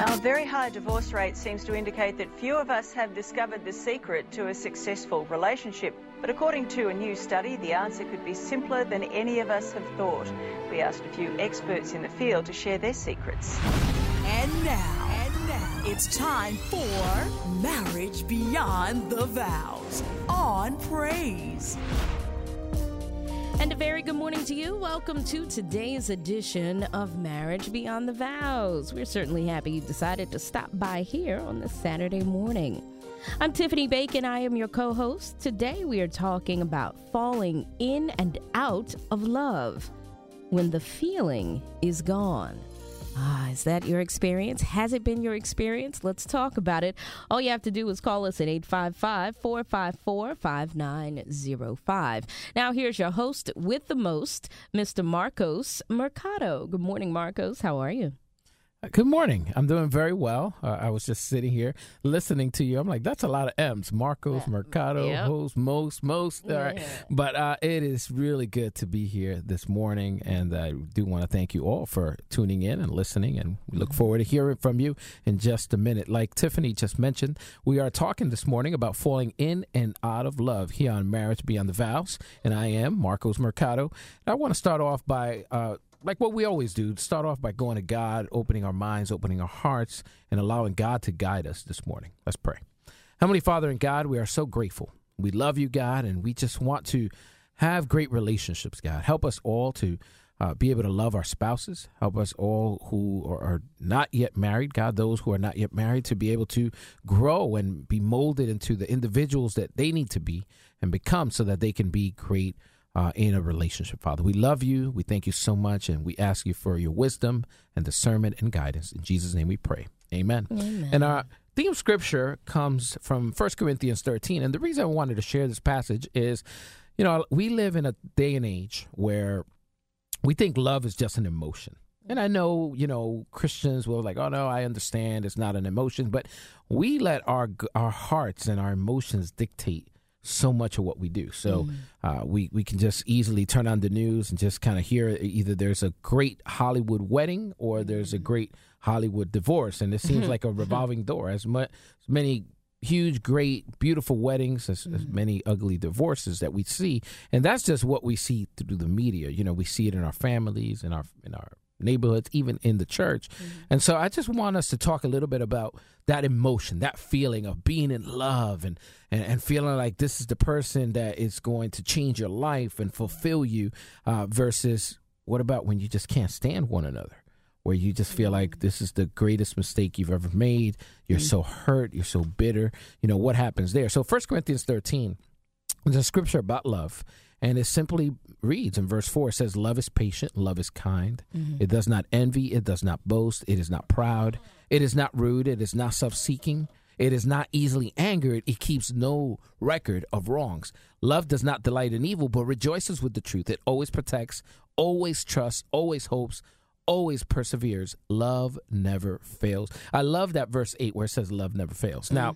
Our very high divorce rate seems to indicate that few of us have discovered the secret to a successful relationship. But according to a new study, the answer could be simpler than any of us have thought. We asked a few experts in the field to share their secrets. And now, it's time for Marriage Beyond the Vows on Praise. And a very good morning to you. Welcome to today's edition of Marriage Beyond the Vows. We're certainly happy you decided to stop by here on this Saturday morning. I'm Tiffany Bacon. I am your co-host. Today we are talking about falling in and out of love when the feeling is gone. Is that your experience? Has it been your experience? Let's talk about it. All you have to do is call us at 855-454-5905. Now, here's your host with the most, Mr. Marcos Mercado. Good morning, Marcos. How are you? Good morning. I'm doing very well. I was just sitting here listening to you. I'm like, that's a lot of M's. Marcos, Mercado, Yep. host, most. All right. But it is really good to be here this morning. And I do want to thank you all for tuning in and listening. And we look forward to hearing from you in just a minute. Like Tiffany just mentioned, we are talking this morning about falling in and out of love here on Marriage Beyond the Vows. And I am Marcos Mercado. And I want to start off by like what we always do, start off by going to God, opening our minds, opening our hearts, and allowing God to guide us this morning. Let's pray. Heavenly Father and God, we are so grateful. We love you, God, and we just want to have great relationships, God. Help us all to be able to love our spouses. Help us all who are not yet married, God, those who are not yet married, to be able to grow and be molded into the individuals that they need to be and become so that they can be great in a relationship, Father. We love you. We thank you so much, and we ask you for your wisdom and discernment and guidance. In Jesus' name we pray. Amen. Amen. And our theme scripture comes from 1 Corinthians 13. And the reason I wanted to share this passage is, you know, we live in a day and age where we think love is just an emotion. And I know, you know, Christians will like, oh, no, I understand it's not an emotion. But we let our hearts and our emotions dictate so much of what we do. So we can just easily turn on the news and just kind of hear either there's a great Hollywood wedding or there's a great Hollywood divorce. And it seems like a revolving door. As many huge, great, beautiful weddings, as many ugly divorces that we see. And that's just what we see through the media. You know, we see it in our families, in our neighborhoods, even in the church. And so I just want us to talk a little bit about that emotion, that feeling of being in love and feeling like this is the person that is going to change your life and fulfill you versus what about when you just can't stand one another, where you just feel like this is the greatest mistake you've ever made. You're so hurt. You're so bitter. You know, what happens there? So 1 Corinthians 13 is a scripture about love. And it simply reads in verse 4, it says, love is patient, love is kind. It does not envy, it does not boast, it is not proud, it is not rude, it is not self-seeking, it is not easily angered, it keeps no record of wrongs. Love does not delight in evil, but rejoices with the truth. It always protects, always trusts, always hopes, always perseveres. Love never fails. I love that verse 8 where it says love never fails. Now,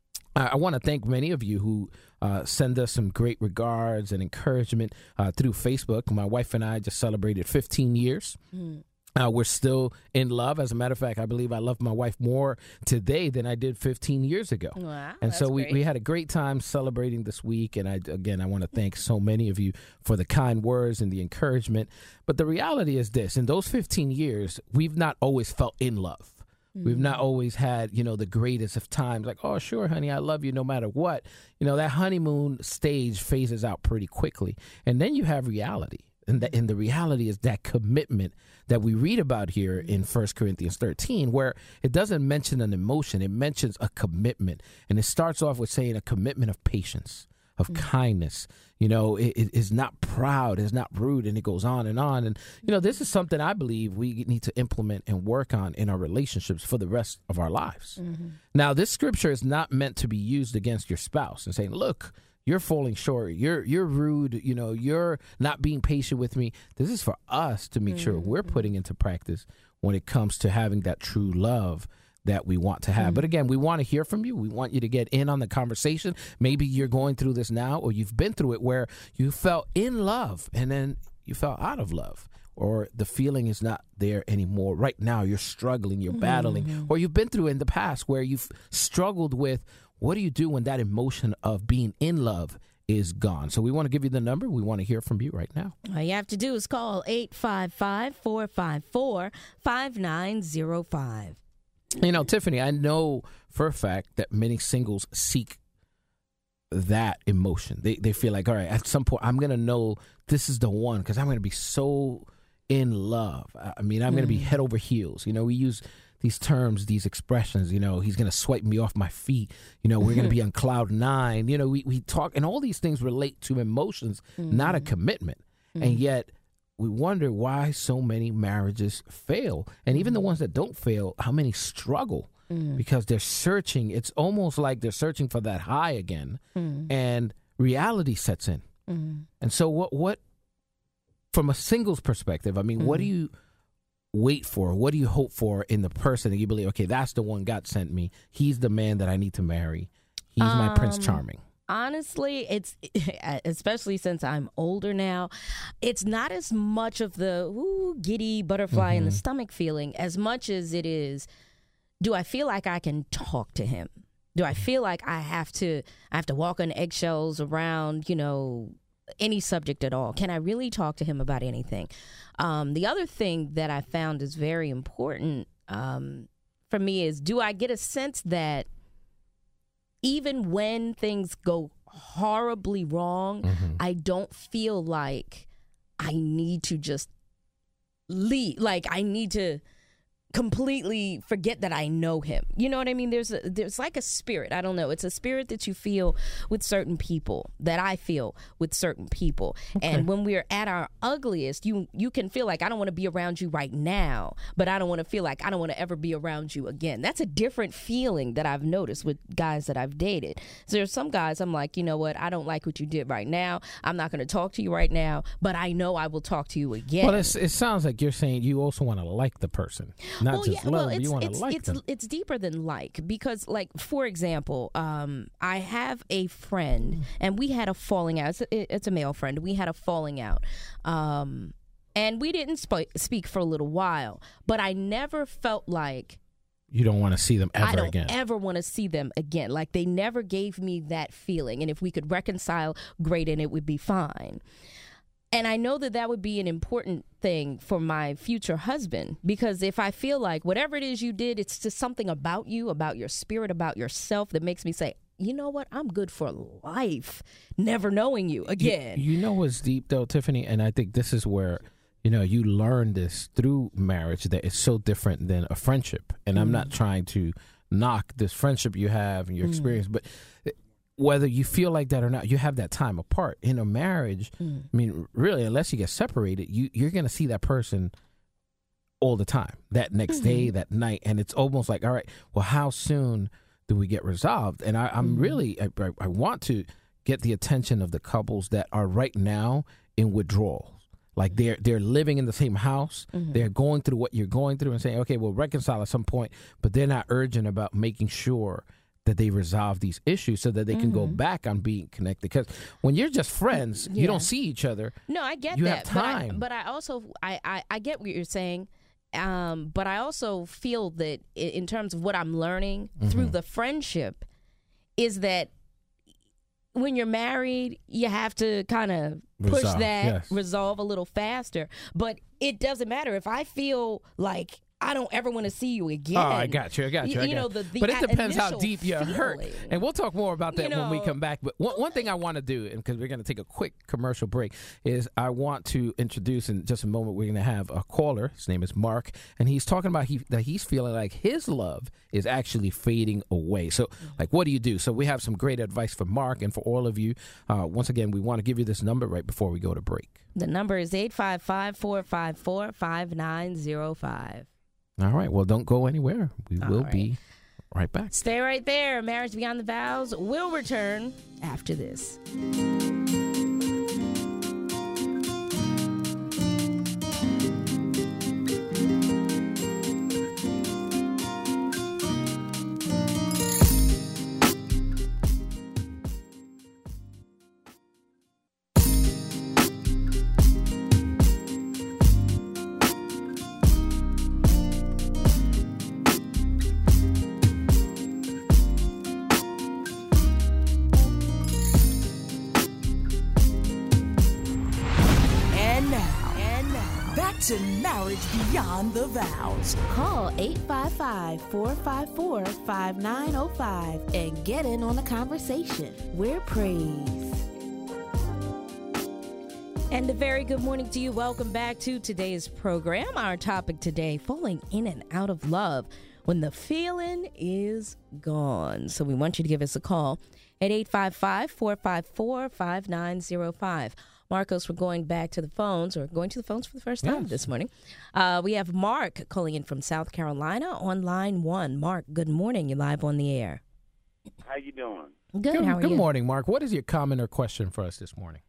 I want to thank many of you who send us some great regards and encouragement through Facebook. My wife and I just celebrated 15 years. We're still in love. As a matter of fact, I believe I love my wife more today than I did 15 years ago. Wow, and so great. we had a great time celebrating this week. And I want to thank so many of you for the kind words and the encouragement. But the reality is this. In those 15 years, we've not always felt in love. We've not always had, you know, the greatest of times like, oh, sure, honey, I love you no matter what. You know, that honeymoon stage phases out pretty quickly. And then you have reality. And the reality is that commitment that we read about here in 1 Corinthians 13, where it doesn't mention an emotion. It mentions a commitment. And it starts off with saying a commitment of patience, of kindness. You know, it is not proud, it's not rude, and it goes on. And, you know, this is something I believe we need to implement and work on in our relationships for the rest of our lives. Now, this scripture is not meant to be used against your spouse and saying, look, you're falling short, you're rude, you know, you're not being patient with me. This is for us to make sure we're putting into practice when it comes to having that true love that we want to have. But again, we want to hear from you. We want you to get in on the conversation. Maybe you're going through this now, or you've been through it where you felt in love and then you fell out of love. or the feeling is not there anymore. Right now, you're struggling, you're battling, or you've been through in the past where you've struggled with, what do you do when that emotion of being in love is gone? So we want to give you the number. We want to hear from you right now. All you have to do is call 855-454-5905. You know, Tiffany, I know for a fact that many singles seek that emotion. They feel like, all right, at some point I'm going to know this is the one because I'm going to be so in love. I mean, I'm going to be head over heels. You know, we use these terms, these expressions, you know, he's going to swipe me off my feet. You know, we're going to be on cloud nine. You know, we talk, and all these things relate to emotions, not a commitment. And yet we wonder why so many marriages fail. And even the ones that don't fail, how many struggle because they're searching. It's almost like they're searching for that high again, and reality sets in. And so what from a singles perspective, I mean, what do you wait for? What do you hope for in the person that you believe, okay, that's the one God sent me. He's the man that I need to marry. He's my Prince Charming. Honestly, it's, especially since I'm older now, it's not as much of the giddy butterfly in the stomach feeling as much as it is, do I feel like I can talk to him? Do I feel like I have to walk on eggshells around, you know, any subject at all? Can I really talk to him about anything? The other thing that I found is very important for me is, do I get a sense that even when things go horribly wrong, I don't feel like I need to just leave. Like I need to completely forget that I know him. You know what I mean? There's like a spirit. I don't know. It's a spirit that you feel with certain people, that I feel with certain people. Okay. And when we're at our ugliest, you can feel like I don't want to be around you right now, but I don't want to feel like I don't want to ever be around you again. That's a different feeling that I've noticed with guys that I've dated. So there's some guys I'm like, you know what? I don't like what you did right now. I'm not going to talk to you right now, but I know I will talk to you again. Well, it sounds like you're saying you also want to like the person. Not just love, you want to like them. It's deeper than like, because, like, for example, I have a friend, and we had a falling out. It's a male friend. We had a falling out, and we didn't speak for a little while. But I never felt like you don't want to see them ever again. I don't ever want to see them again. Like, they never gave me that feeling. And if we could reconcile, great, and it would be fine. And I know that would be an important thing for my future husband, because if I feel like whatever it is you did, it's just something about you, about your spirit, about yourself that makes me say, you know what, I'm good for life, never knowing you again. You know what's deep, though, Tiffany? And I think this is where, you know, you learn this through marriage, that it's so different than a friendship. And I'm not trying to knock this friendship you have and your experience, but whether you feel like that or not, you have that time apart. In a marriage, I mean, really, unless you get separated, you're going to see that person all the time, that next day, that night. And it's almost like, all right, well, how soon do we get resolved? And I'm really, I want to get the attention of the couples that are right now in withdrawal. Like they're living in the same house. They're going through what you're going through and saying, okay, we'll reconcile at some point, but they're not urgent about making sure that they resolve these issues so that they can go back on being connected. Because when you're just friends, you don't see each other. No, I get you that. Have time. But I also, I get what you're saying. But I also feel that in terms of what I'm learning through the friendship is that when you're married, you have to kind of push resolve a little faster. But it doesn't matter if I feel like I don't ever want to see you again. Oh, I got you. But it depends how deep you're hurt. And we'll talk more about that when we come back. But one thing I want to do, and because we're going to take a quick commercial break, is I want to introduce in just a moment, we're going to have a caller. His name is Mark. And he's talking about that he's feeling like his love is actually fading away. So, like, what do you do? So we have some great advice for Mark and for all of you. Once again, we want to give you this number right before we go to break. The number is 855-454-5905. All right. Well, don't go anywhere. We will be right back. Stay right there. Marriage Beyond the Vows will return after this. Marriage Beyond the Vows. Call 855-454-5905 and get in on the conversation. We're Praise. And a very good morning to you. Welcome back to today's program. Our topic today, falling in and out of love when the feeling is gone. So we want you to give us a call at 855-454-5905. Marcos, we're going back to the phones, or going to the phones for the first time this morning. We have Mark calling in from South Carolina on line 1. Mark, good morning. You're live on the air. How you doing? Good. How are you? Good morning, Mark. What is your comment or question for us this morning?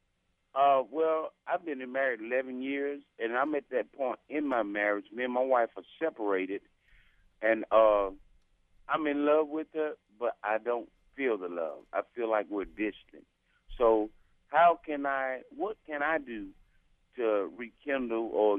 Well, I've been married 11 years, and I'm at that point in my marriage. Me and my wife are separated, and I'm in love with her, but I don't feel the love. I feel like we're distant. So what can I do to rekindle or,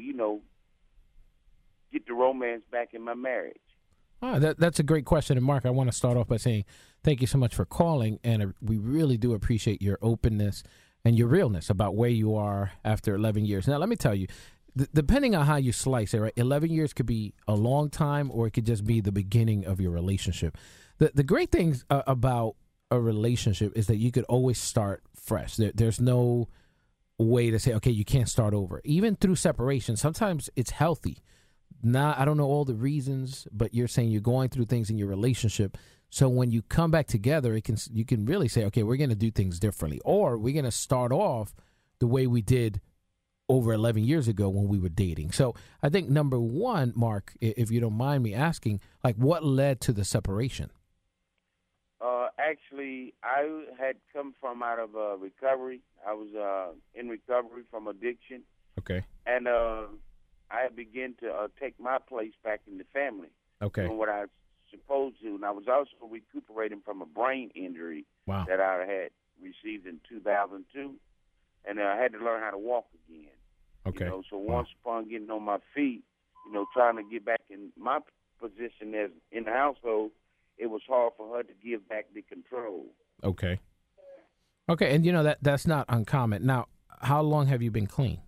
get the romance back in my marriage? That's a great question. And, Mark, I want to start off by saying thank you so much for calling, and we really do appreciate your openness and your realness about where you are after 11 years. Now, let me tell you, depending on how you slice it, right, 11 years could be a long time, or it could just be the beginning of your relationship. The great things about a relationship is that you could always start fresh. There's no way to say, okay, you can't start over. Even through separation, sometimes it's healthy. I don't know all the reasons, but you're saying you're going through things in your relationship. So when you come back together, you can really say, okay, we're going to do things differently, or we're going to start off the way we did over 11 years ago when we were dating. So I think number one, Mark, if you don't mind me asking, like, what led to the separation? Actually, I had come from out of recovery. I was in recovery from addiction. Okay. And I began to take my place back in the family. Okay. Doing what I was supposed to. And I was also recuperating from a brain injury that I had received in 2002. And I had to learn how to walk again. Okay. So once upon getting on my feet, trying to get back in my position as in the household, it was hard for her to give back the control. Okay. Okay, and that's not uncommon. Now, how long have you been clean?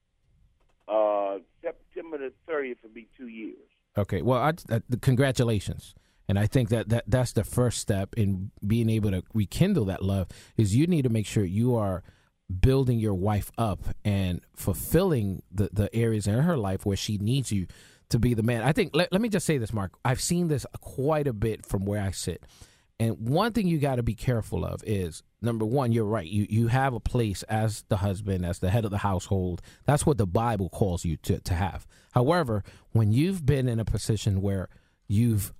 September the 30th will be 2 years. Okay, well, congratulations. And I think that's the first step in being able to rekindle that love is you need to make sure you are building your wife up and fulfilling the areas in her life where she needs you to be the man. I think, let me just say this, Mark. I've seen this quite a bit from where I sit. And one thing you got to be careful of is, number one, you're right. You have a place as the husband, as the head of the household. That's what the Bible calls you to have. However, when you've been in a position where you've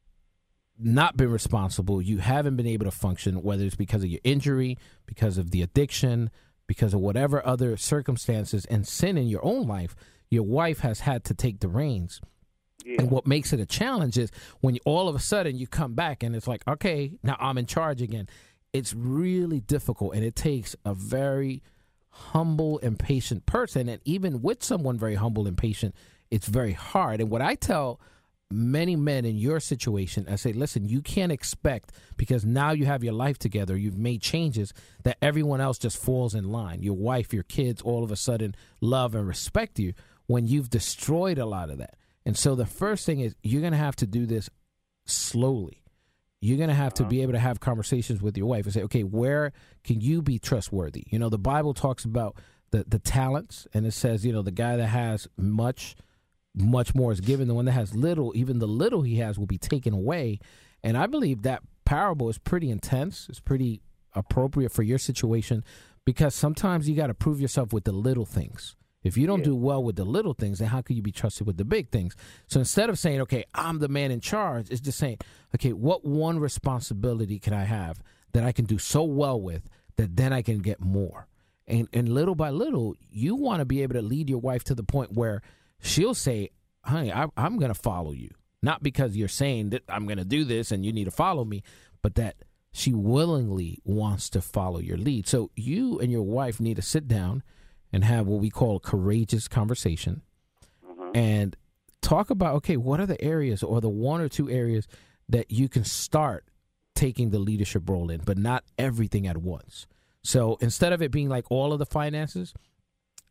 not been responsible, you haven't been able to function, whether it's because of your injury, because of the addiction, because of whatever other circumstances and sin in your own life, your wife has had to take the reins. Yeah. And what makes it a challenge is when all of a sudden you come back and it's like, okay, now I'm in charge again. It's really difficult, and it takes a very humble and patient person. And even with someone very humble and patient, it's very hard. And what I tell many men in your situation, I say, listen, you can't expect, because now you have your life together, you've made changes, that everyone else just falls in line. Your wife, your kids, all of a sudden love and respect you when you've destroyed a lot of that. And so the first thing is you're going to have to do this slowly. You're going to have to be able to have conversations with your wife and say, okay, where can you be trustworthy? The Bible talks about the talents, and it says, the guy that has much more is given. The one that has little, even the little he has will be taken away. And I believe that parable is pretty intense. It's pretty appropriate for your situation, because sometimes you got to prove yourself with the little things. If you don't do well with the little things, then how can you be trusted with the big things? So instead of saying, okay, I'm the man in charge, it's just saying, okay, what one responsibility can I have that I can do so well with that then I can get more? And little by little, you want to be able to lead your wife to the point where she'll say, honey, I'm going to follow you. Not because you're saying that I'm going to do this and you need to follow me, but that she willingly wants to follow your lead. So you and your wife need to sit down and have what we call a courageous conversation and talk about, okay, what are the areas or the one or two areas that you can start taking the leadership role in, but not everything at once. So instead of it being like all of the finances,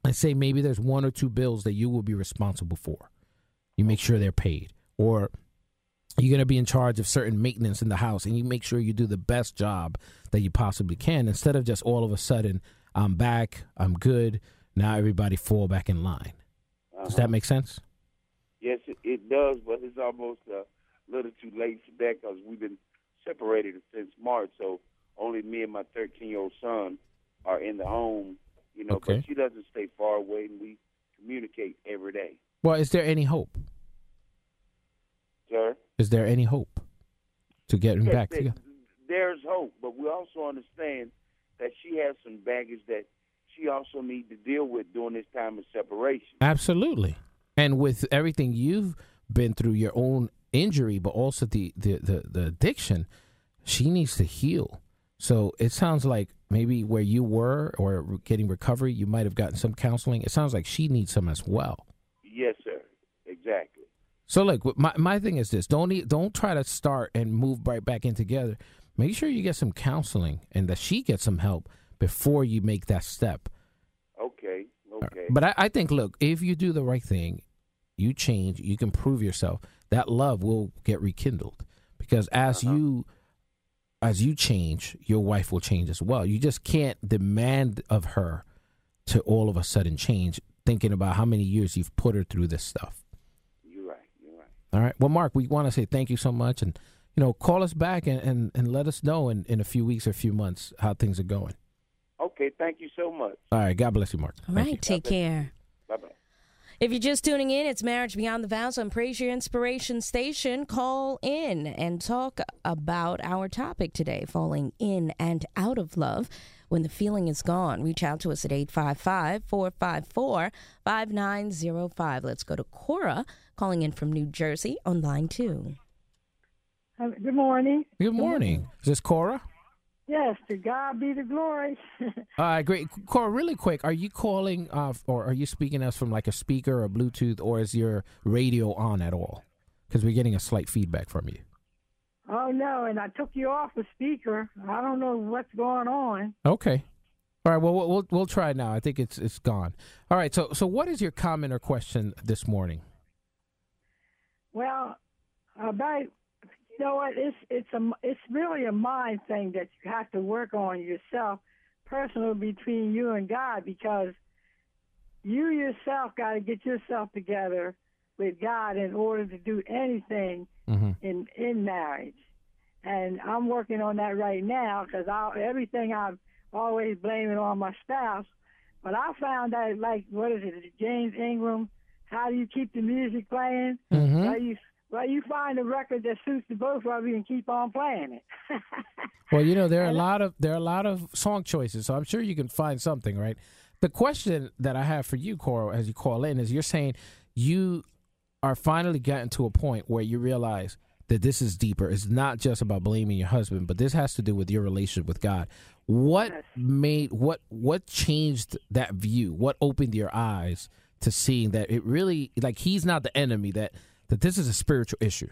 and say maybe there's 1 or 2 bills that you will be responsible for. You make sure they're paid. Or you're going to be in charge of certain maintenance in the house, and you make sure you do the best job that you possibly can, instead of just all of a sudden, I'm back, I'm good, now everybody fall back in line. Does that make sense? Yes, it does, but it's almost a little too late for that because we've been separated since March, so only me and my 13-year-old son are in the home, Okay. But she doesn't stay far away, and we communicate every day. Well, is there any hope? Sir? Is there any hope to getting back together? There's hope, but we also understand that she has some baggage that she also needs to deal with during this time of separation. Absolutely. And with everything you've been through, your own injury, but also the addiction, she needs to heal. So it sounds like maybe where you were or getting recovery, you might have gotten some counseling. It sounds like she needs some as well. Yes, sir. Exactly. So look, my thing is this: don't try to start and move right back in together. Make sure you get some counseling and that she gets some help before you make that step. Okay. But I think, look, if you do the right thing, you change, you can prove yourself, that love will get rekindled. Because as you change, your wife will change as well. You just can't demand of her to all of a sudden change, thinking about how many years you've put her through this stuff. You're right. All right. Well, Mark, we want to say thank you so much. And, call us back and let us know in a few weeks or a few months how things are going. Okay. Thank you so much. All right. God bless you, Mark. All right. Take care. Bye-bye. If you're just tuning in, it's Marriage Beyond the Vows on Praise Your Inspiration Station. Call in and talk about our topic today, falling in and out of love when the feeling is gone. Reach out to us at 855-454-5905. Let's go to Cora, calling in from New Jersey on line 2. Good morning. Good morning. Is this Cora? Yes, to God be the glory. All right, great. Cora, really quick, are you calling or are you speaking to us from like a speaker or Bluetooth, or is your radio on at all? Because we're getting a slight feedback from you. Oh, no, and I took you off the speaker. I don't know what's going on. Okay. All right, well, we'll try it now. I think it's gone. All right, so what is your comment or question this morning? Well, you know what? It's really a mind thing that you have to work on yourself, personal between you and God, because you yourself got to get yourself together with God in order to do anything in marriage. And I'm working on that right now because everything I'm always blaming on my spouse. But I found that, like, what is it, James Ingram? How do you keep the music playing? Well, you find a record that suits the both of you and keep on playing it. Well, there are a lot of song choices, so I'm sure you can find something, right? The question that I have for you, Cora, as you call in, is you're saying you are finally getting to a point where you realize that this is deeper. It's not just about blaming your husband, but this has to do with your relationship with God. What changed that view? What opened your eyes to seeing that it really, like, he's not the enemy, that this is a spiritual issue?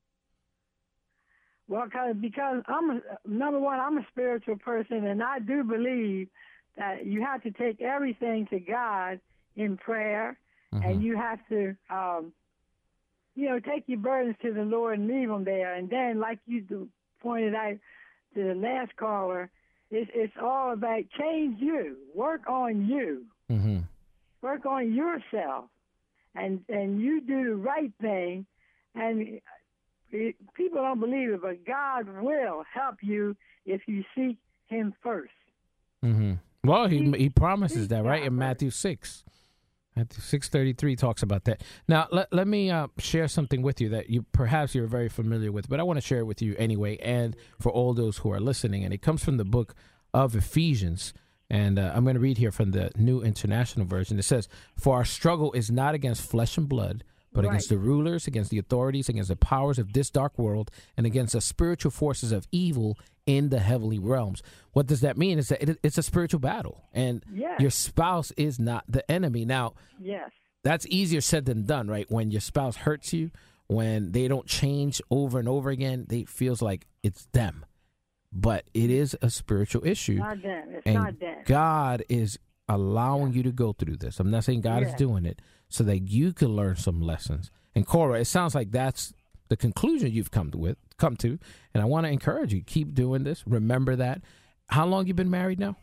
Well, because I'm a spiritual person, and I do believe that you have to take everything to God in prayer, and you have to, take your burdens to the Lord and leave them there. And then, like you pointed out to the last caller, it's all about change you, work on you, work on yourself. And you do the right thing, and people don't believe it, but God will help you if you seek Him first. Well, he promises that, right, in Matthew 6. Matthew 6:33 talks about that. Now, let me share something with you that you're very familiar with, but I want to share it with you anyway, and for all those who are listening. And it comes from the book of Ephesians. And I'm going to read here from the New International Version. It says, "For our struggle is not against flesh and blood, but against the rulers, against the authorities, against the powers of this dark world, and against the spiritual forces of evil in the heavenly realms." What does that mean? Is that it's a spiritual battle, and your spouse is not the enemy. Now, that's easier said than done, right? When your spouse hurts you, when they don't change over and over again, it feels like it's them. But it is a spiritual issue. It's not them. God is allowing you to go through this. I'm not saying God is doing it so that you can learn some lessons. And Cora, it sounds like that's the conclusion you've come to. And I want to encourage you, keep doing this. Remember that. How long you been married now?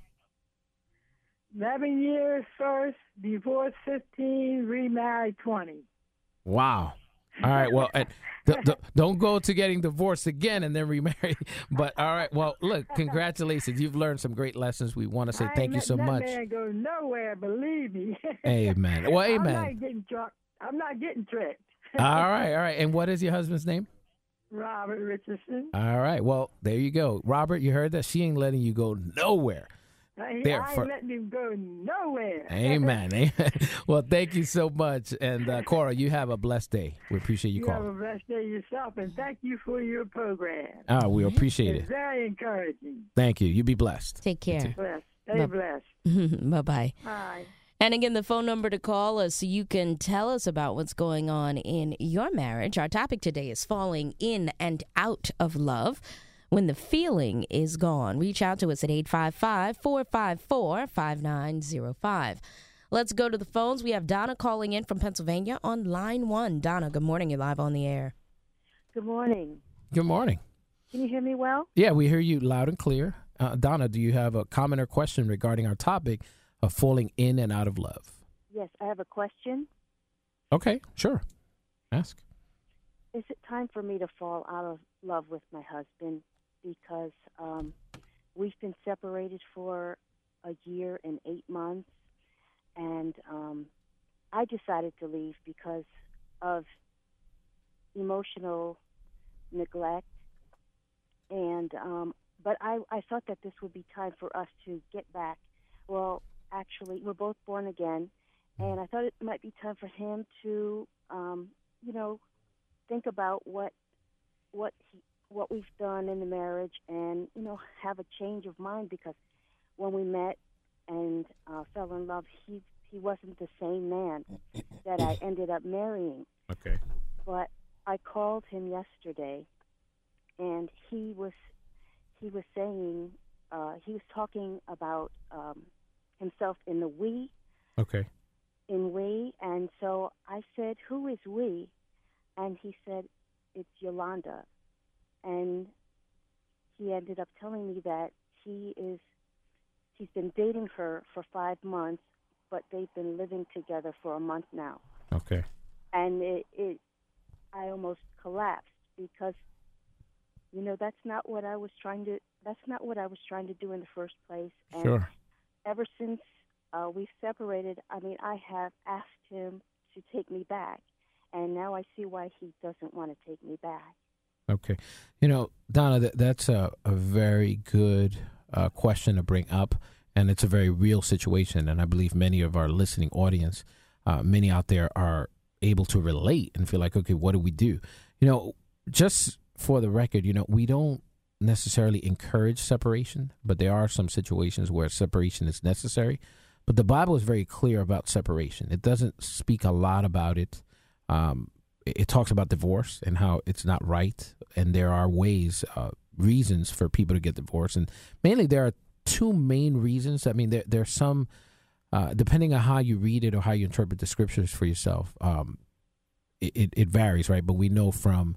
11 years first, divorced 15, remarried 20. Wow. All right. Well, don't go to getting divorced again and then remarry. But all right. Well, look, congratulations. You've learned some great lessons. We want to say thank you so much. That man go nowhere, believe me. Amen. Well, amen. I'm not getting tricked. All right. All right. And what is your husband's name? Robert Richardson. All right. Well, there you go. Robert, you heard that? She ain't letting you go nowhere. I ain't letting him go nowhere. Amen. Well, thank you so much. And Cora, you have a blessed day. We appreciate you calling. You have a blessed day yourself, and thank you for your program. We appreciate it. It's very encouraging. Thank you. You be blessed. Take care. Stay blessed. Bye-bye. Bye. And again, the phone number to call us so you can tell us about what's going on in your marriage. Our topic today is falling in and out of love when the feeling is gone. Reach out to us at 855-454-5905. Let's go to the phones. We have Donna calling in from Pennsylvania on line 1. Donna, good morning. You're live on the air. Good morning. Good morning. Can you hear me well? Yeah, we hear you loud and clear. Donna, do you have a comment or question regarding our topic of falling in and out of love? Yes, I have a question. Okay, sure. Ask. Is it time for me to fall out of love with my husband? Because we've been separated for a year and 8 months, and I decided to leave because of emotional neglect. And but I thought that this would be time for us to get back. Well, actually, we're both born again, and I thought it might be time for him to, think about what we've done in the marriage, and have a change of mind, because when we met and fell in love, he wasn't the same man that I ended up marrying. Okay. But I called him yesterday, and he was saying he was talking about himself in the we. Okay. In we, and so I said, "Who is we?" And he said, "It's Yolanda." And he ended up telling me that he's been dating her for 5 months, but they've been living together for a month now. Okay. And I almost collapsed, because that's not what I was trying to do in the first place. And sure. Ever since we've separated, I have asked him to take me back, and now I see why he doesn't want to take me back. Okay. Donna, that's a very good question to bring up, and it's a very real situation, and I believe many of our listening audience, many out there are able to relate and feel like, okay, what do we do? Just for the record, we don't necessarily encourage separation, but there are some situations where separation is necessary. But the Bible is very clear about separation. It doesn't speak a lot about it. It talks about divorce and how it's not right, and there are reasons for people to get divorced. And mainly there are two main reasons. I mean, there's some, depending on how you read it or how you interpret the scriptures for yourself, it varies, right? But we know from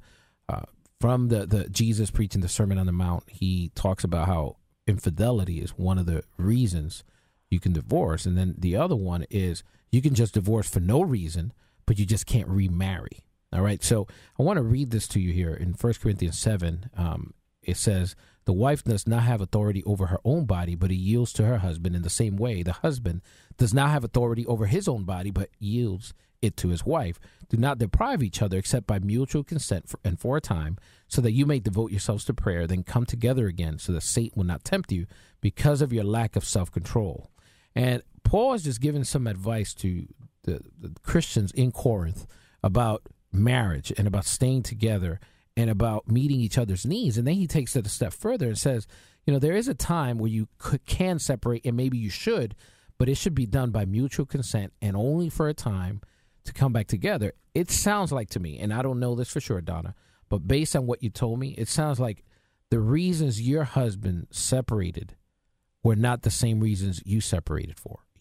the Jesus preaching the Sermon on the Mount, he talks about how infidelity is one of the reasons you can divorce. And then the other one is you can just divorce for no reason, but you just can't remarry. All right. So I want to read this to you here in 1 Corinthians 7. It says, "The wife does not have authority over her own body, but he yields to her husband. In the same way, the husband does not have authority over his own body, but yields it to his wife. Do not deprive each other except by mutual consent and for a time, so that you may devote yourselves to prayer, then come together again, so that Satan will not tempt you because of your lack of self-control." And Paul is just giving some advice to the Christians in Corinth about marriage and about staying together and about meeting each other's needs. And then he takes it a step further and says, there is a time where you can separate, and maybe you should, but it should be done by mutual consent and only for a time to come back together. It sounds like to me, and I don't know this for sure, Donna, but based on what you told me, it sounds like the reasons your husband separated were not the same reasons you separated for.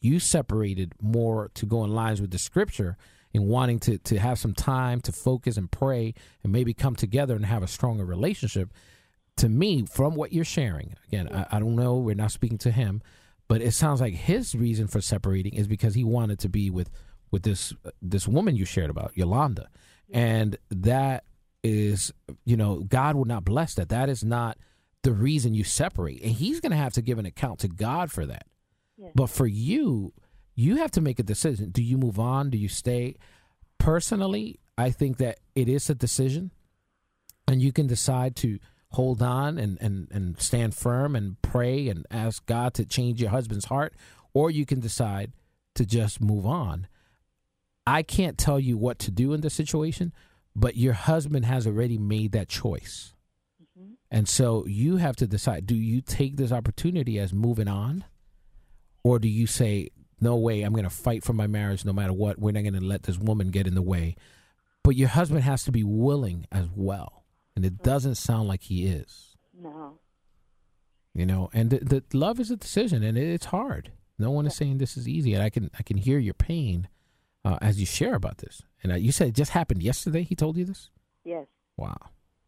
you separated more to go in lines with the scripture and wanting to have some time to focus and pray and maybe come together and have a stronger relationship. To me, from what you're sharing, again, I don't know, we're not speaking to him, but it sounds like his reason for separating is because he wanted to be with this woman you shared about, Yolanda. And that is, God will not bless that. That is not the reason you separate. And he's going to have to give an account to God for that. Yes. But for you have to make a decision. Do you move on? Do you stay? Personally, I think that it is a decision, and you can decide to hold on and stand firm and pray and ask God to change your husband's heart, or you can decide to just move on. I can't tell you what to do in this situation, but your husband has already made that choice. Mm-hmm. And so you have to decide, do you take this opportunity as moving on, or do you say, no way, I'm going to fight for my marriage no matter what. We're not going to let this woman get in the way. But your husband has to be willing as well. And it doesn't sound like he is. No. And the love is a decision, and it's hard. No one is saying this is easy. And I can hear your pain as you share about this. And you said it just happened yesterday. He told you this? Yes. Wow.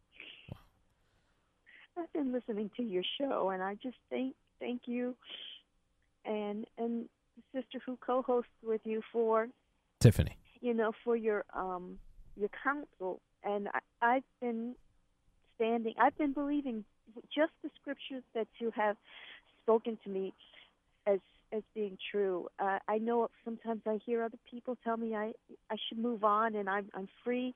I've been listening to your show, and I just thank you and the sister who co-hosts with you for Tiffany. For your counsel. And I've been believing just the scriptures that you have spoken to me as being true. I know sometimes I hear other people tell me I should move on and I'm free.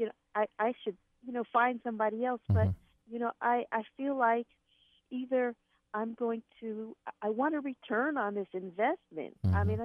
I should find somebody else. Mm-hmm. But I feel like either I want to return on this investment. Mm-hmm. I mean,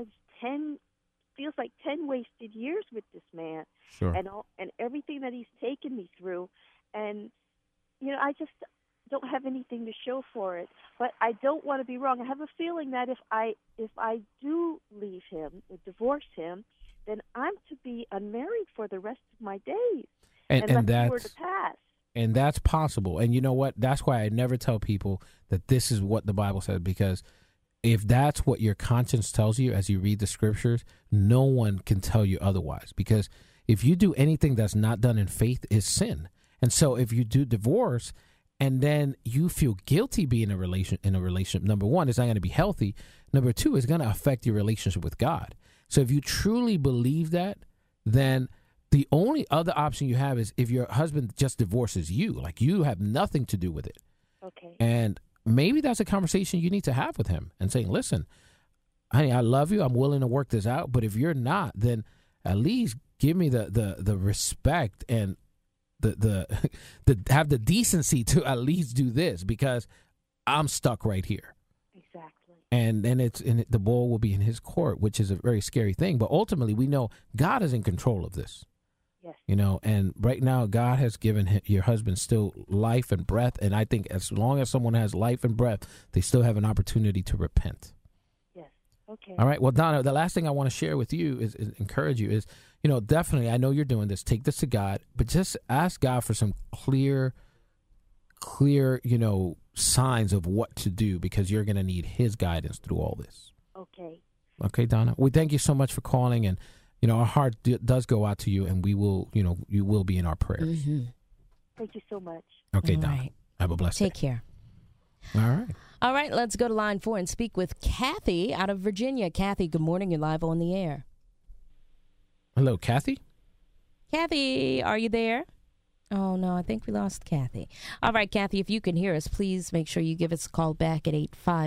feels like 10 wasted years with this man. Sure. And everything that he's taken me through. And, I just don't have anything to show for it. But I don't want to be wrong. I have a feeling that if I do leave him, or divorce him, then I'm to be unmarried for the rest of my days. And that's were to pass. And that's possible. And you know what? That's why I never tell people that this is what the Bible says, because if that's what your conscience tells you as you read the scriptures, no one can tell you otherwise. Because if you do anything that's not done in faith, is sin. And so if you do divorce and then you feel guilty being in a relationship, number one, it's not going to be healthy. Number two, it's going to affect your relationship with God. So if you truly believe that, then the only other option you have is if your husband just divorces you, like you have nothing to do with it. Okay. And maybe that's a conversation you need to have with him and saying, listen, honey, I love you. I'm willing to work this out. But if you're not, then at least give me the respect and the have the decency to at least do this, because I'm stuck right here. Exactly. And then the ball will be in his court, which is a very scary thing. But ultimately, we know God is in control of this. Yes. And right now, God has given your husband still life and breath. And I think as long as someone has life and breath, they still have an opportunity to repent. Yes. Okay. All right. Well, Donna, the last thing I want to share with you is encourage you is, definitely, I know you're doing this. Take this to God, but just ask God for some clear, signs of what to do, because you're going to need his guidance through all this. Okay. Okay, Donna. We thank you so much for calling, and our heart does go out to you, and we will, you will be in our prayers. Mm-hmm. Thank you so much. Okay, all Donna. Right. Have a blessed day. Take care. All right, let's go to line 4 and speak with Kathy out of Virginia. Kathy, good morning. You're live on the air. Hello, Kathy? Kathy, are you there? Oh, no, I think we lost Kathy. All right, Kathy, if you can hear us, please make sure you give us a call back at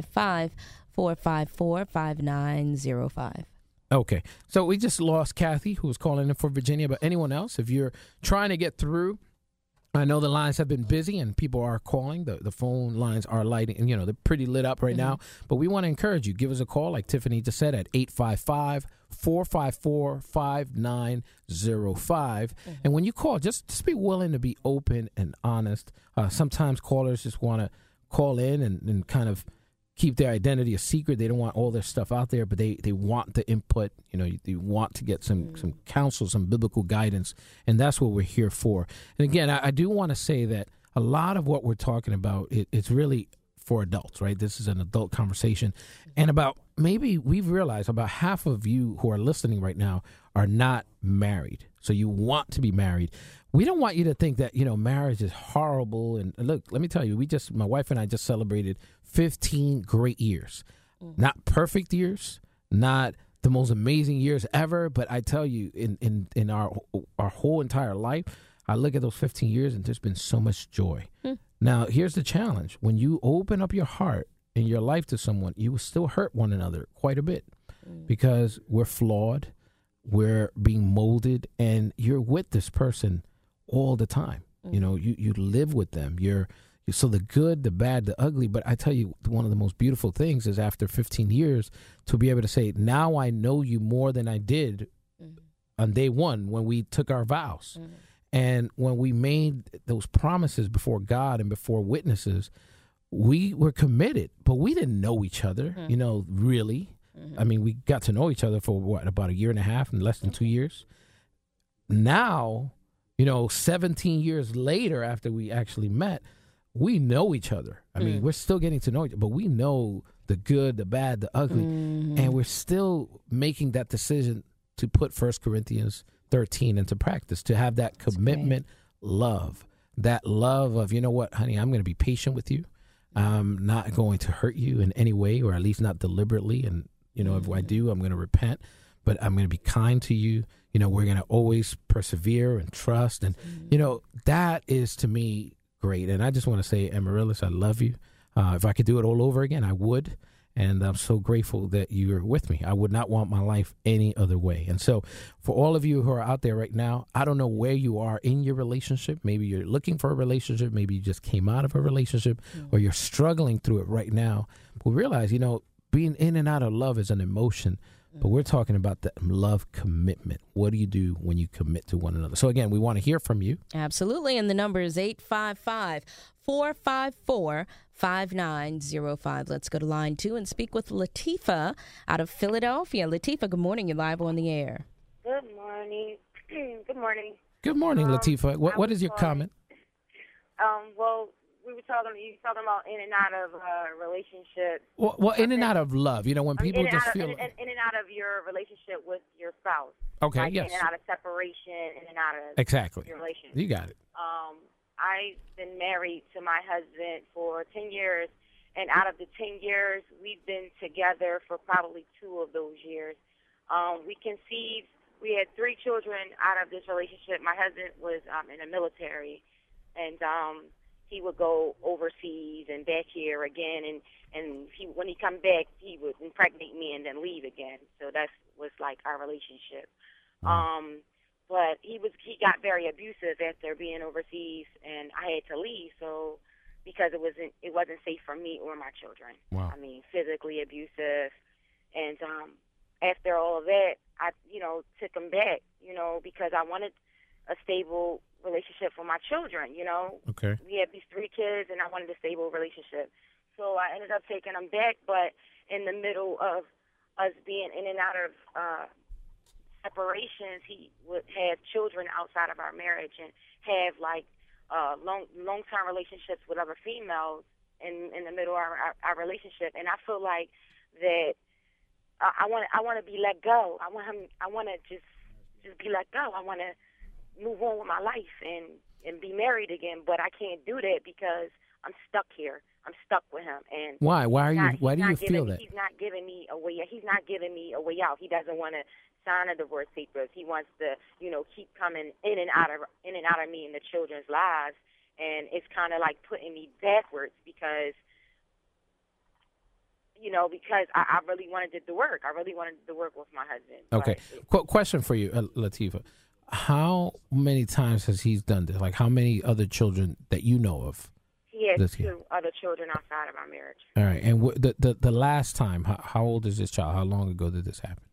855-454-5905. Okay, so we just lost Kathy, who was calling in for Virginia, but anyone else, if you're trying to get through, I know the lines have been busy and people are calling. The phone lines are lighting, and they're pretty lit up right now. But we want to encourage you. Give us a call, like Tiffany just said, at 855-454-5905. And when you call, just be willing to be open and honest. Sometimes callers just want to call in and kind of keep their identity a secret. They don't want all their stuff out there, but they want the input. They want to get some counsel, some biblical guidance, and that's what we're here for. And again, I do want to say that a lot of what we're talking about, it's really for adults, right? This is an adult conversation, and about maybe we've realized about half of you who are listening right now are not married. So you want to be married. We don't want you to think that, marriage is horrible. And look, let me tell you, my wife and I just celebrated 15 great years. Not perfect years, not the most amazing years ever, but I tell you, in our whole entire life, I look at those 15 years and there's been so much joy. Now, here's the challenge. When you open up your heart in your life to someone, you will still hurt one another quite a bit because we're flawed, we're being molded, and you're with this person all the time. You live with them. So the good, the bad, the ugly. But I tell you, one of the most beautiful things is after 15 years to be able to say, now I know you more than I did on day one when we took our vows. And when we made those promises before God and before witnesses, we were committed, but we didn't know each other, really. I mean, we got to know each other for about a year and a half and less than 2 years. Now, 17 years later after we actually met, we know each other. I mean, we're still getting to know each other, but we know the good, the bad, the ugly. And we're still making that decision to put 1 Corinthians 13 into practice, to have that commitment, love, that love of, you know what, honey, I'm going to be patient with you. I'm not going to hurt you in any way, or at least not deliberately. And, if I do, I'm going to repent, but I'm going to be kind to you. We're going to always persevere and trust. And, that is to me great. And I just want to say, Amaryllis, I love you. If I could do it all over again, I would. And I'm so grateful that you're with me. I would not want my life any other way. And so for all of you who are out there right now, I don't know where you are in your relationship. Maybe you're looking for a relationship. Maybe you just came out of a relationship, or you're struggling through it right now. But realize, being in and out of love is an emotion. But we're talking about the love commitment. What do you do when you commit to one another? So, again, we want to hear from you. Absolutely. And the number is 855-454-5905. Let's go to line 2 and speak with Latifah out of Philadelphia. Latifah, good morning. You're live on the air. Good morning. Good morning. Good morning, Latifah. What is your comment? Well, you were talking about in and out of relationships. Well, in and out of love. When people just feel in and out of your relationship with your spouse. Okay. Like yes. In and out of separation. In and out of exactly your relationship. You got it. I've been married to my husband for 10 years, and out of the 10 years, we've been together for probably 2 of those years. We conceived. We had 3 children out of this relationship. My husband was in the military, and he would go overseas and back here again, and when he come back, he would impregnate me and then leave again. So that was like our relationship. But he got very abusive after being overseas, and I had to leave. So because it wasn't safe for me or my children. Wow. I mean, physically abusive, and after all of that, I took him back. Because I wanted a stable relationship for my children. Okay. We had these 3 kids, and I wanted a stable relationship. So I ended up taking them back, but in the middle of us being in and out of separations, he would have children outside of our marriage and have like long-term relationships with other females in the middle of our relationship. And I feel like that I want to be let go. I want to just be let go. I want to move on with my life and be married again, but I can't do that because I'm stuck here. I'm stuck with him. And why? Why do you feel that? He's not giving me a way. He's not giving me a way out. He doesn't want to sign a divorce papers. He wants to, keep coming in and out of me and the children's lives, and it's kind of like putting me backwards because I really wanted it to work. I really wanted to work with my husband. Okay. Question for you, Latifah. How many times has he done this? Like, how many other children that you know of? He has 2 other children outside of our marriage. All right. And the last time, how old is this child? How long ago did this happen?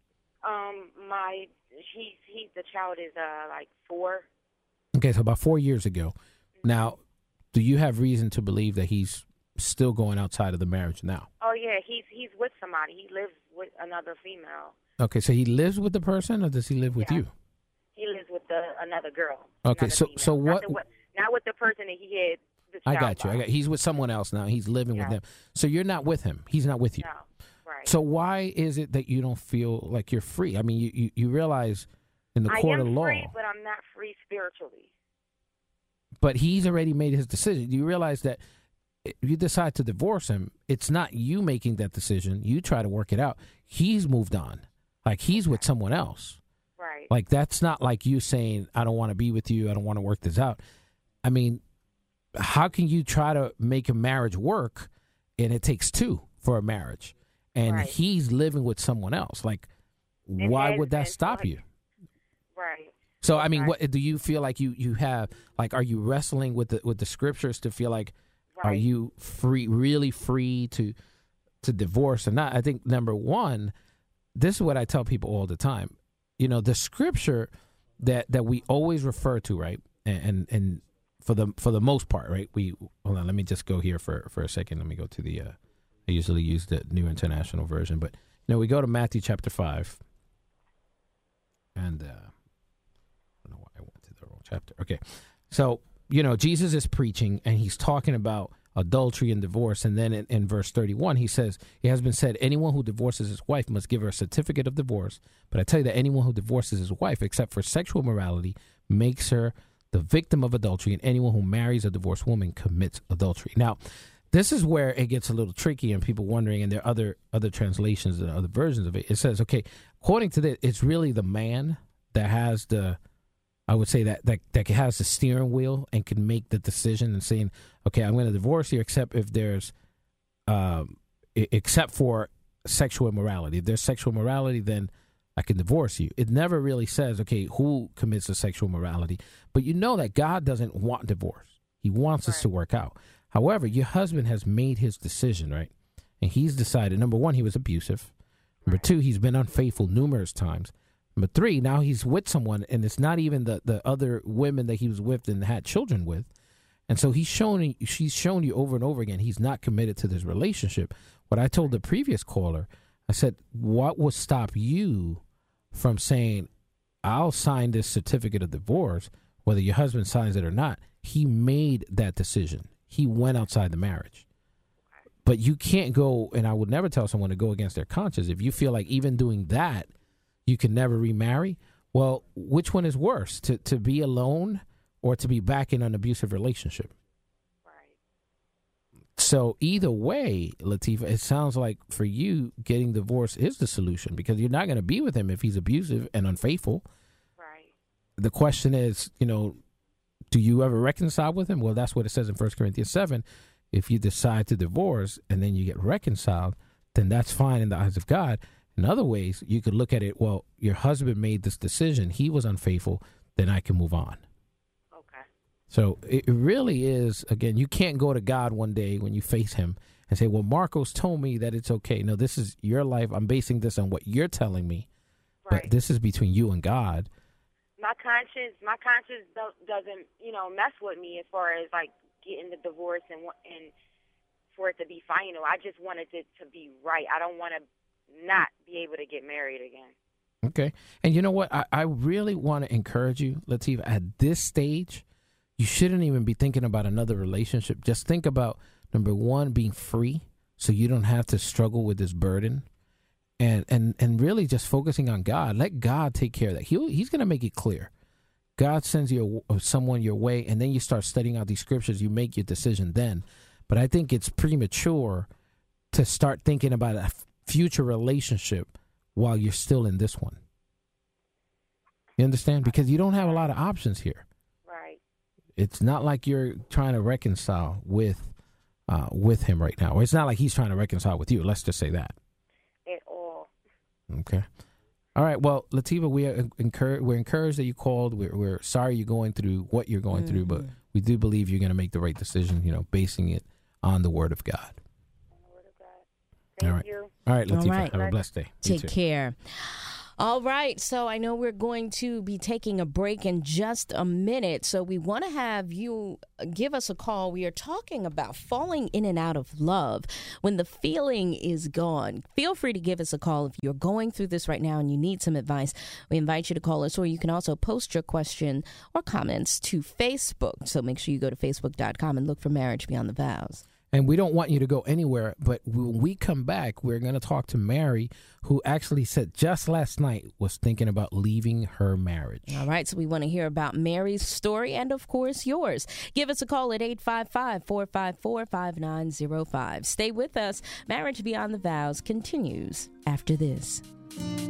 The child is like 4. Okay, so about 4 years ago. Now, do you have reason to believe that he's still going outside of the marriage now? Oh yeah, he's with somebody. He lives with another female. Okay, so he lives with the person, or does he live with you? He lives with another girl. Okay, so what? Not with the person that he had. The I child got you. He's with someone else now. He's living with them. So you're not with him. He's not with you. No, right. So why is it that you don't feel like you're free? I mean, you realize in the court of law. I am free, but I'm not free spiritually. But he's already made his decision. You realize that if you decide to divorce him, it's not you making that decision. You try to work it out. He's moved on. Like, he's with someone else. Right. Like, that's not like you saying, I don't want to be with you. I don't want to work this out. I mean, how can you try to make a marriage work, and it takes two for a marriage, and he's living with someone else? Like, why would that stop you? Right. So, I mean, what do you feel like you have? Like, are you wrestling with the scriptures to feel like, are you really free to divorce or not? I think, number one, this is what I tell people all the time. You know, the scripture that we always refer to, right? And for the most part, right? Hold on, let me just go here for a second. Let me go to the I usually use the New International Version, but we go to Matthew chapter 5. And I don't know why I went to the wrong chapter. Okay. So, Jesus is preaching, and he's talking about adultery and divorce. And then in verse 31, he says, it has been said, anyone who divorces his wife must give her a certificate of divorce. But I tell you that anyone who divorces his wife, except for sexual immorality, makes her the victim of adultery, and anyone who marries a divorced woman commits adultery. Now, this is where it gets a little tricky, and people wondering, and there are other translations and other versions of it. It says, okay, according to this, it's really the man that has I would say that has the steering wheel and can make the decision and saying, okay, I'm going to divorce you, except if there's, except for sexual immorality. If there's sexual immorality, then I can divorce you. It never really says, okay, who commits the sexual immorality, but you know that God doesn't want divorce. He wants us to work out. However, your husband has made his decision, right? And he's decided, number one, he was abusive. Number two, he's been unfaithful numerous times. Number three, now he's with someone, and it's not even the other women that he was with and had children with. And so she's shown you over and over again he's not committed to this relationship. What I told the previous caller, I said, what would stop you from saying, I'll sign this certificate of divorce, whether your husband signs it or not? He made that decision. He went outside the marriage. But you can't go, and I would never tell someone to go against their conscience. If you feel like even doing that, you can never remarry, well, which one is worse, to be alone or to be back in an abusive relationship? Right. So either way, Latifah, it sounds like for you, getting divorced is the solution, because you're not going to be with him if he's abusive and unfaithful. Right. The question is, do you ever reconcile with him? Well, that's what it says in 1 Corinthians 7. If you decide to divorce and then you get reconciled, then that's fine in the eyes of God. In other ways, you could look at it, well, your husband made this decision. He was unfaithful. Then I can move on. Okay. So it really is, again, you can't go to God one day when you face him and say, well, Marcos told me that it's okay. No, this is your life. I'm basing this on what you're telling me. Right. But this is between you and God. My conscience doesn't, mess with me as far as, like, getting the divorce and for it to be final. I just wanted it to be right. I don't want to not be able to get married again. Okay. And you know what? I really want to encourage you, Latifah, at this stage, you shouldn't even be thinking about another relationship. Just think about, number one, being free so you don't have to struggle with this burden. And really just focusing on God. Let God take care of that. He's going to make it clear. God sends you someone your way, and then you start studying out these scriptures. You make your decision then. But I think it's premature to start thinking about a future relationship while you're still in this one. You understand? Because you don't have a lot of options here. Right. It's not like you're trying to reconcile with him right now. Or it's not like he's trying to reconcile with you. Let's just say that. At all. Okay. All right. Well, Latifah, we're encouraged that you called. We're sorry you're going through what you're going through, but we do believe you're going to make the right decision, basing it on the Word of God. Thank you. All right, Latifah. All right. Have a blessed day. Take care. All right. So I know we're going to be taking a break in just a minute. So we want to have you give us a call. We are talking about falling in and out of love when the feeling is gone. Feel free to give us a call if you're going through this right now and you need some advice. We invite you to call us, or you can also post your question or comments to Facebook. So make sure you go to facebook.com and look for Marriage Beyond the Vows. And we don't want you to go anywhere. But when we come back, we're going to talk to Mary, who actually said just last night was thinking about leaving her marriage. All right. So we want to hear about Mary's story and, of course, yours. Give us a call at 855-454-5905. Stay with us. Marriage Beyond the Vows continues after this.